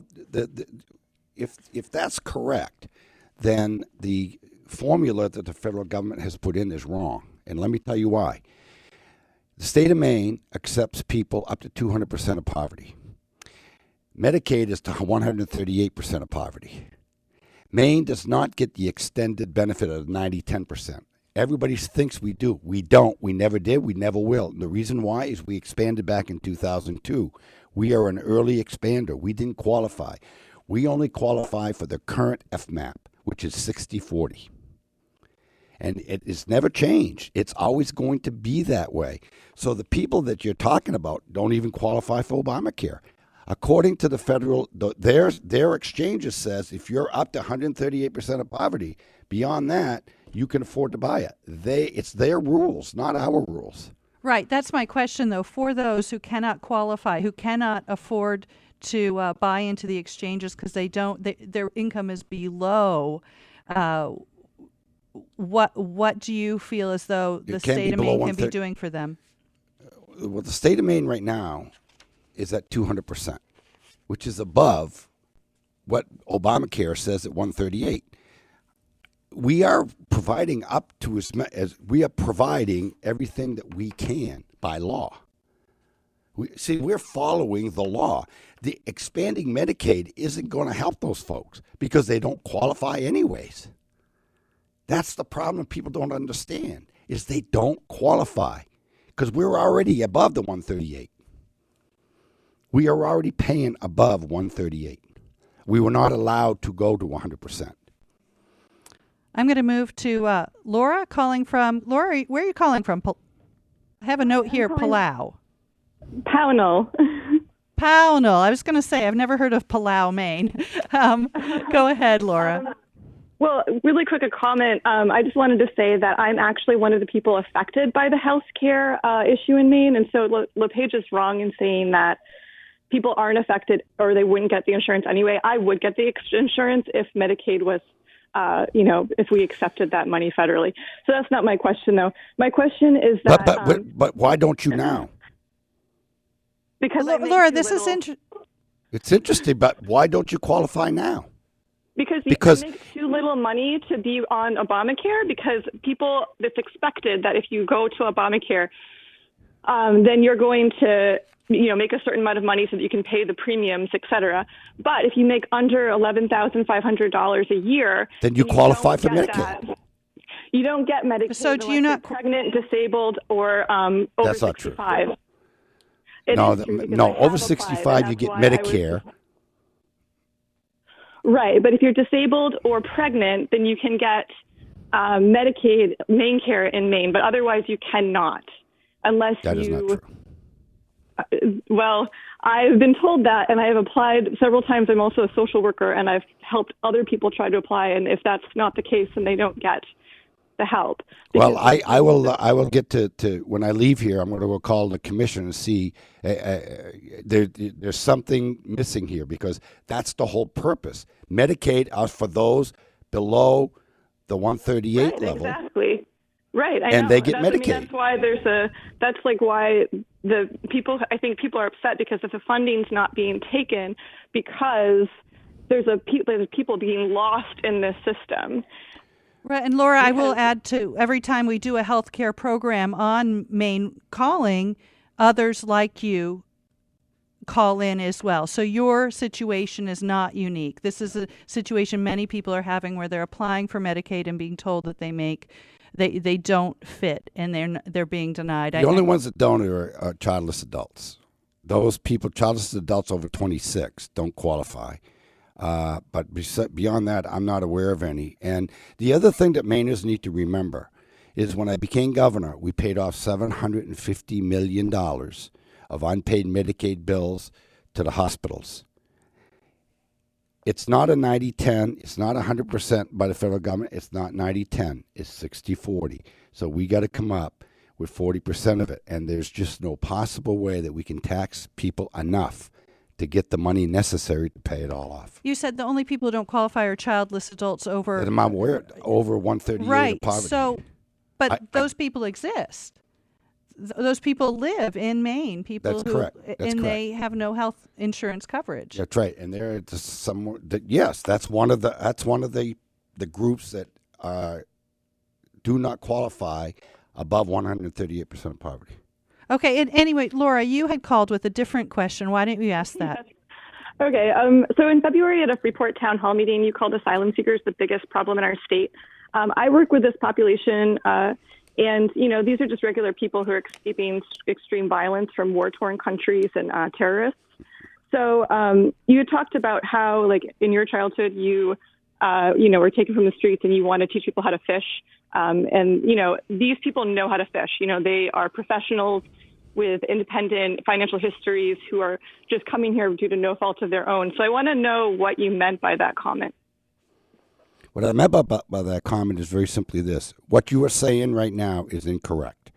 [SPEAKER 2] if that's correct, then the formula that the federal government has put in is wrong. And let me tell you why. The state of Maine accepts people up to 200% of poverty. Medicaid is to 138% of poverty. Maine does not get the extended benefit of 90-10%. Everybody thinks we do. We don't. We never did. We never will. And the reason why is we expanded back in 2002. We are an early expander. We didn't qualify. We only qualify for the current FMAP, which is 60-40. And it is never changed. It's always going to be that way. So the people that you're talking about don't even qualify for Obamacare. According to the federal, their exchanges says if you're up to 138% of poverty, beyond that, you can afford to buy it. It's their rules, not our rules.
[SPEAKER 1] Right. That's my question, though. For those who cannot qualify, who cannot afford to buy into the exchanges because their income is below. What do you feel as though the state of Maine can be doing for them?
[SPEAKER 2] Well, the state of Maine right now is at 200%, which is above what Obamacare says at 138. We are providing up to as we are providing everything that we can by law. We're following the law. The expanding Medicaid isn't going to help those folks because they don't qualify anyways. That's the problem people don't understand, is they don't qualify because we're already above the 138. We are already paying above 138. We were not allowed to go to 100%.
[SPEAKER 1] I'm going to move to Laura Laura, where are you calling from? I have a note here, Palau.
[SPEAKER 15] Pownell.
[SPEAKER 1] Pownell. I was going to say, I've never heard of Palau, Maine. Go ahead, Laura.
[SPEAKER 15] Well, really quick, a comment. I just wanted to say that I'm actually one of the people affected by the health care issue in Maine. And so LePage is wrong in saying that people aren't affected or they wouldn't get the insurance anyway. I would get the insurance if Medicaid was, if we accepted that money federally. So that's not my question, though. My question is that...
[SPEAKER 2] But why don't you now?
[SPEAKER 15] Because
[SPEAKER 1] Laura, this is interesting.
[SPEAKER 2] It's interesting, but why don't you qualify now?
[SPEAKER 15] Because you make too little money to be on Obamacare, because it's expected that if you go to Obamacare, then you're going to, make a certain amount of money so that you can pay the premiums, et cetera. But if you make under $11,500 a year,
[SPEAKER 2] then you qualify for Medicaid.
[SPEAKER 15] You don't get Medicaid unless you're pregnant, disabled, or over
[SPEAKER 2] That's
[SPEAKER 15] 65.
[SPEAKER 2] Not true. No, over 65 you get Medicare.
[SPEAKER 15] Right, but if you're disabled or pregnant, then you can get Medicaid, Maine Care in Maine, but otherwise you cannot, unless
[SPEAKER 2] that is not true.
[SPEAKER 15] Well, I've been told that, and I have applied several times. I'm also a social worker, and I've helped other people try to apply. And if that's not the case, then they don't get the help.
[SPEAKER 2] Well, I will get to when I leave here. I'm going to go call the commission and see there's something missing here, because that's the whole purpose. Medicaid are for those below the 138 level.
[SPEAKER 15] Exactly. Right. I
[SPEAKER 2] and
[SPEAKER 15] know.
[SPEAKER 2] They get Medicaid.
[SPEAKER 15] That's why that's like why the people, I think people are upset because if the funding's not being taken, because there's people being lost in this system.
[SPEAKER 1] Right, and Laura, I will add to every time we do a healthcare program on Maine Calling, others like you call in as well. So your situation is not unique. This is a situation many people are having where they're applying for Medicaid and being told that they don't fit and they're being denied.
[SPEAKER 2] The only ones that don't are childless adults. Those people, childless adults over 26, don't qualify. But beyond that, I'm not aware of any. And the other thing that Mainers need to remember is when I became governor, we paid off $750 million of unpaid Medicaid bills to the hospitals. It's not a 90-10. It's not 100% by the federal government. It's not 90-10. It's 60-40. So we got to come up with 40% of it. And there's just no possible way that we can tax people enough to get the money necessary to pay it all off.
[SPEAKER 1] You said the only people who don't qualify are childless adults over...
[SPEAKER 2] And I'm aware, over 138
[SPEAKER 1] right.
[SPEAKER 2] of poverty.
[SPEAKER 1] So, but those people exist. Those people live in Maine. People
[SPEAKER 2] That's
[SPEAKER 1] who,
[SPEAKER 2] correct. That's
[SPEAKER 1] and
[SPEAKER 2] correct.
[SPEAKER 1] They have no health insurance coverage.
[SPEAKER 2] That's right. And there is some. Yes, that's one of the groups that do not qualify above 138% of poverty.
[SPEAKER 1] Okay. And anyway, Laura, you had called with a different question. Why didn't you ask that?
[SPEAKER 15] Okay. So in February at a Freeport town hall meeting, you called asylum seekers the biggest problem in our state. I work with this population, and these are just regular people who are escaping extreme violence from war-torn countries and terrorists. So you talked about how, like, in your childhood, you were taken from the streets and you want to teach people how to fish. And these people know how to fish. They are professionals with independent financial histories who are just coming here due to no fault of their own. So I want to know what you meant by that comment.
[SPEAKER 2] What I meant by that comment is very simply this. What you are saying right now is incorrect.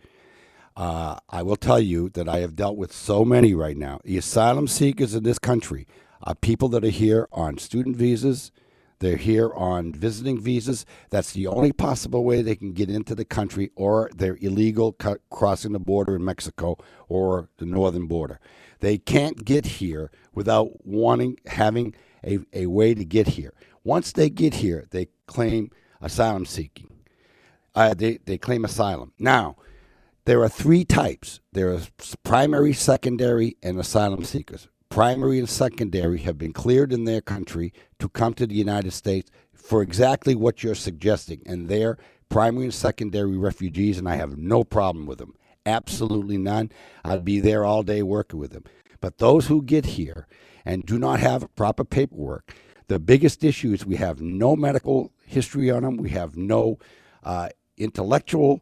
[SPEAKER 2] I will tell you that I have dealt with so many right now. The asylum seekers in this country are people that are here on student visas. They're here on visiting visas. That's the only possible way they can get into the country, or they're illegal crossing the border in Mexico or the northern border. They can't get here without having a way to get here. Once they get here, they claim asylum seeking. They claim asylum. Now, there are three types. There are primary, secondary, and asylum seekers. Primary and secondary have been cleared in their country to come to the United States for exactly what you're suggesting. And they're primary and secondary refugees, and I have no problem with them. Absolutely none. I'd be there all day working with them. But those who get here and do not have proper paperwork, the biggest issue is we have no medical history on them. We have no intellectual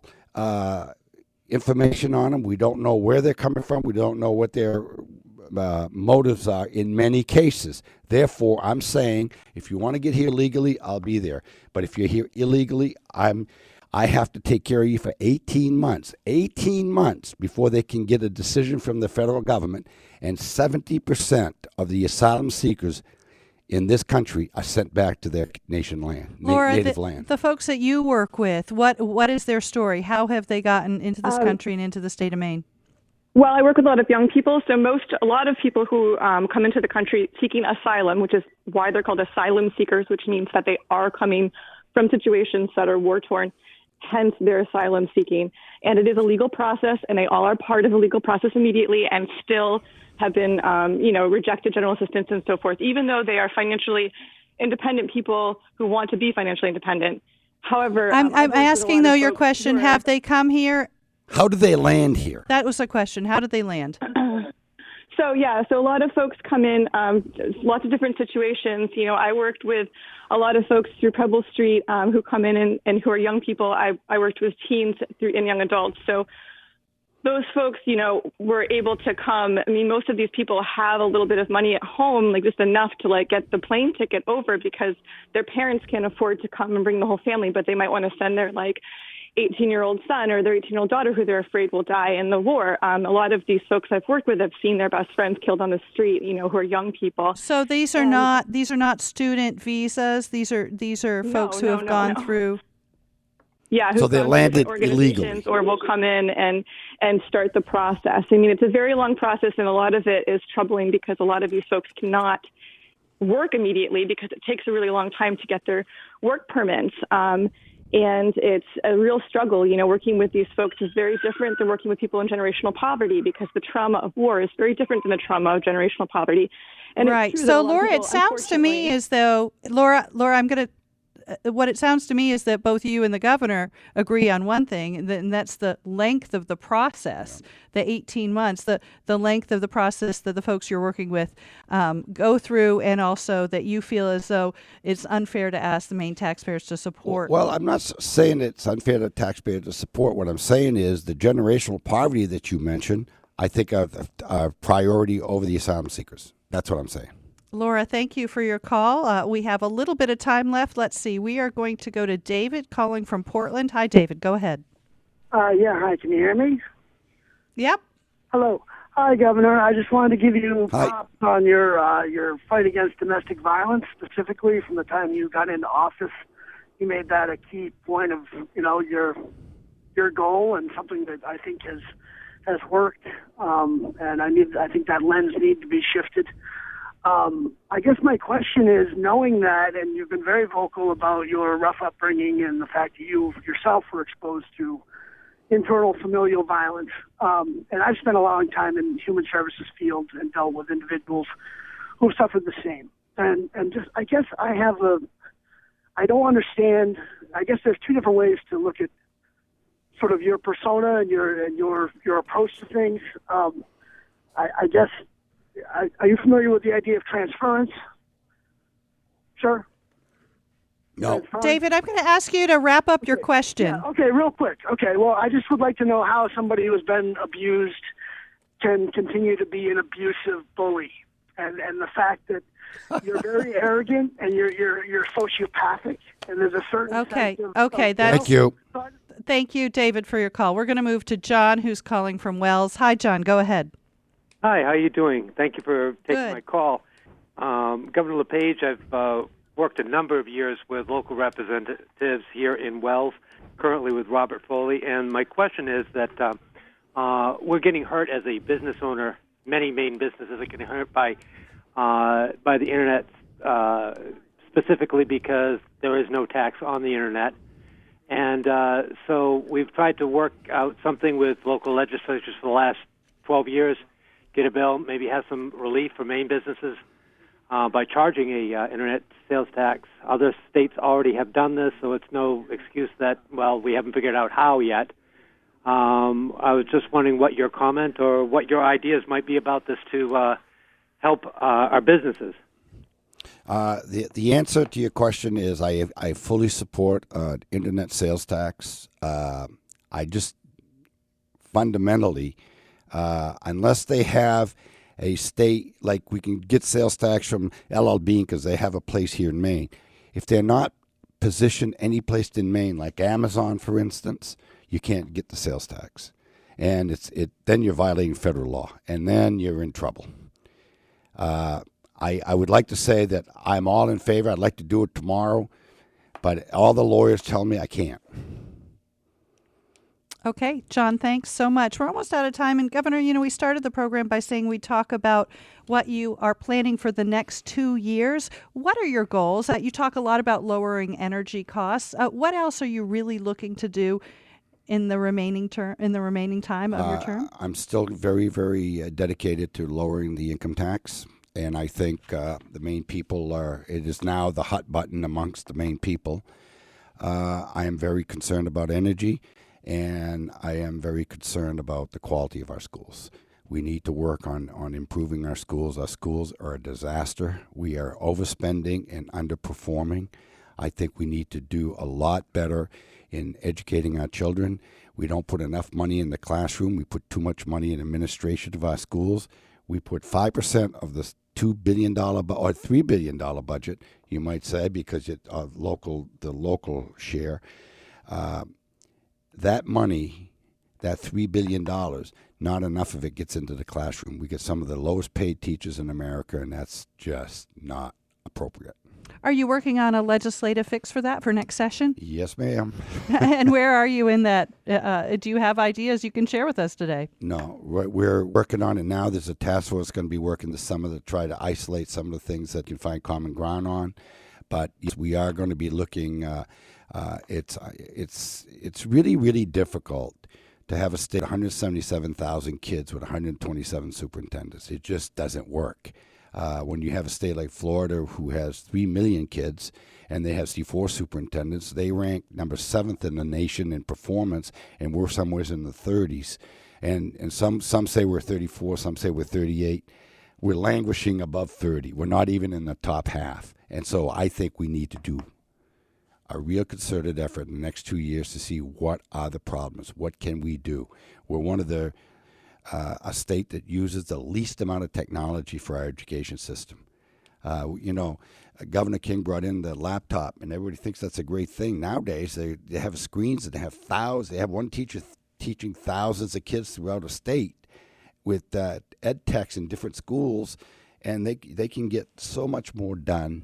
[SPEAKER 2] information on them. We don't know where they're coming from. We don't know what their motives are in many cases. Therefore, I'm saying if you want to get here legally, I'll be there. But if you're here illegally, I have to take care of you for 18 months. 18 months before they can get a decision from the federal government. And 70% of the asylum seekers in this country are sent back to their native land.
[SPEAKER 1] The folks that you work with, what is their story? How have they gotten into this country and into the state of Maine?
[SPEAKER 15] Well, I work with a lot of young people, so a lot of people who come into the country seeking asylum, which is why they're called asylum seekers, which means that they are coming from situations that are war-torn, hence their asylum seeking. And it is a legal process, and they all are part of the legal process immediately and still have been, rejected general assistance and so forth, even though they are financially independent people who want to be financially independent. However,
[SPEAKER 1] I'm asking, though, your question, have they come here?
[SPEAKER 2] How do they land here?
[SPEAKER 1] That was the question. How did they land?
[SPEAKER 15] So a lot of folks come in, lots of different situations. I worked with a lot of folks through Preble Street who come in and who are young people. I worked with teens and young adults. So those folks, were able to come. I mean, most of these people have a little bit of money at home, like just enough to like get the plane ticket over because their parents can't afford to come and bring the whole family, but they might want to send their 18-year-old son or their 18-year-old daughter who they're afraid will die in the war. A lot of these folks I've worked with have seen their best friends killed on the street, who are young people.
[SPEAKER 1] So these are not student visas. These are folks who have gone through.
[SPEAKER 15] Yeah,
[SPEAKER 2] so they landed illegally,
[SPEAKER 15] or will come in and start the process. I mean, it's a very long process, and a lot of it is troubling because a lot of these folks cannot work immediately because it takes a really long time to get their work permits. And it's a real struggle. Working with these folks is very different than working with people in generational poverty because the trauma of war is very different than the trauma of generational poverty. And
[SPEAKER 1] right. So, Laura, it sounds to me as though, Laura, what it sounds to me is that both you and the governor agree on one thing, and that's the length of the process, the 18 months, the length of the process that the folks you're working with go through, and also that you feel as though it's unfair to ask the Maine taxpayers to support.
[SPEAKER 2] Well, I'm not saying it's unfair to taxpayers to support. What I'm saying is the generational poverty that you mentioned, I think are a priority over the asylum seekers. That's what I'm saying.
[SPEAKER 1] Laura, thank you for your call. We have a little bit of time left. Let's see. We are going to go to David calling from Portland. Hi, David. Go ahead.
[SPEAKER 16] Yeah, hi. Can you hear me?
[SPEAKER 1] Yep.
[SPEAKER 16] Hello. Hi, Governor. I just wanted to give you props on your fight against domestic violence, specifically from the time you got into office. You made that a key point of, your goal and something that I think has worked. And I think that lens needs to be shifted. I guess my question is, knowing that, and you've been very vocal about your rough upbringing and the fact that you yourself were exposed to internal familial violence, and I've spent a long time in human services field and dealt with individuals who suffered the same. And just, I guess I don't understand. I guess there's two different ways to look at sort of your persona and your approach to things. I guess. Are you familiar with the idea of transference? Sure.
[SPEAKER 2] No.
[SPEAKER 1] David, I'm going to ask you to wrap up your question.
[SPEAKER 16] Yeah, okay, real quick. Okay, well, I just would like to know how somebody who has been abused can continue to be an abusive bully, and the fact that you're very arrogant and you're sociopathic, and there's a certain sense of
[SPEAKER 2] Thank you.
[SPEAKER 1] Thank you, David, for your call. We're going to move to John, who's calling from Wells. Hi, John. Go ahead.
[SPEAKER 17] Hi, how are you doing? Thank you for taking my call. Governor LePage, I've worked a number of years with local representatives here in Wells, currently with Robert Foley, and my question is that we're getting hurt as a business owner. Many Maine businesses are getting hurt by the Internet, specifically because there is no tax on the Internet. And so we've tried to work out something with local legislatures for the last 12 years, get a bill, maybe have some relief for Maine businesses by charging a Internet sales tax. Other states already have done this, so it's no excuse that, well, we haven't figured out how yet. I was just wondering what your comment or what your ideas might be about this to help our businesses.
[SPEAKER 2] The answer to your question is I fully support Internet sales tax. I just fundamentally... unless they have a state, like we can get sales tax from LL Bean because they have a place here in Maine. If they're not positioned any place in Maine, like Amazon, for instance, you can't get the sales tax. And then you're violating federal law, and then you're in trouble. I would like to say that I'm all in favor. I'd like to do it tomorrow, but all the lawyers tell me I can't.
[SPEAKER 1] Okay, John, thanks so much. We're almost out of time. And Governor, we started the program by saying we'd talk about what you are planning for the next 2 years. What are your goals? You talk a lot about lowering energy costs. What else are you really looking to do in the remaining time of your term?
[SPEAKER 2] I'm still very, very dedicated to lowering the income tax. And I think the Maine people it is now the hot button amongst the Maine people. I am very concerned about energy. And I am very concerned about the quality of our schools. We need to work on improving our schools. Our schools are a disaster. We are overspending and underperforming. I think we need to do a lot better in educating our children. We don't put enough money in the classroom. We put too much money in administration of our schools. We put 5% of the $2 billion or $3 billion budget, you might say, because the local share. That money, that $3 billion, not enough of it gets into the classroom. We get some of the lowest paid teachers in America, and that's just not appropriate.
[SPEAKER 1] Are you working on a legislative fix for that for next session?
[SPEAKER 2] Yes, ma'am.
[SPEAKER 1] And where are you in that? Do you have ideas you can share with us today?
[SPEAKER 2] No, we're working on it now. There's a task force going to be working this summer to try to isolate some of the things that you can find common ground on. But we are going to be looking. It's really, really difficult to have a state of 177,000 kids with 127 superintendents. It just doesn't work. When you have a state like Florida who has 3 million kids and they have 4 superintendents, they rank number 7th in the nation in performance, and we're somewhere in the 30s. And some say we're 34, some say we're 38. We're languishing above 30. We're not even in the top half. And so I think we need to do a real concerted effort in the next 2 years to see what are the problems. What can we do? We're one of the a state that uses the least amount of technology for our education system. Governor King brought in the laptop, and everybody thinks that's a great thing. Nowadays, they have screens and they have thousands. They have one teacher teaching thousands of kids throughout a state with ed techs in different schools, and they can get so much more done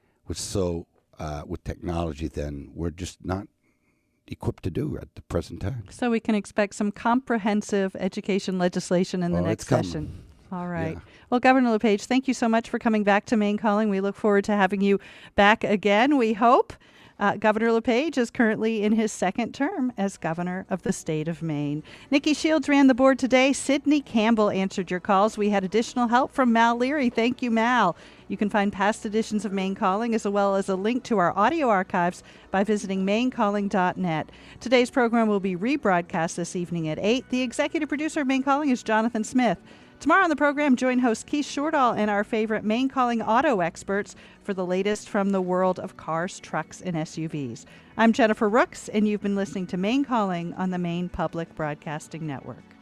[SPEAKER 2] with technology than we're just not equipped to do at the present time.
[SPEAKER 1] So we can expect some comprehensive education legislation in the next session. All right. Yeah. Well, Governor LePage, thank you so much for coming back to Maine Calling. We look forward to having you back again, we hope. Governor LePage is currently in his second term as governor of the state of Maine. Nikki Shields ran the board today. Sydney Campbell answered your calls. We had additional help from Mal Leary. Thank you, Mal. You can find past editions of Maine Calling as well as a link to our audio archives by visiting mainecalling.net. Today's program will be rebroadcast this evening at 8. The executive producer of Maine Calling is Jonathan Smith. Tomorrow on the program, join host Keith Shortall and our favorite Maine Calling auto experts for the latest from the world of cars, trucks, and SUVs. I'm Jennifer Rooks, and you've been listening to Maine Calling on the Maine Public Broadcasting Network.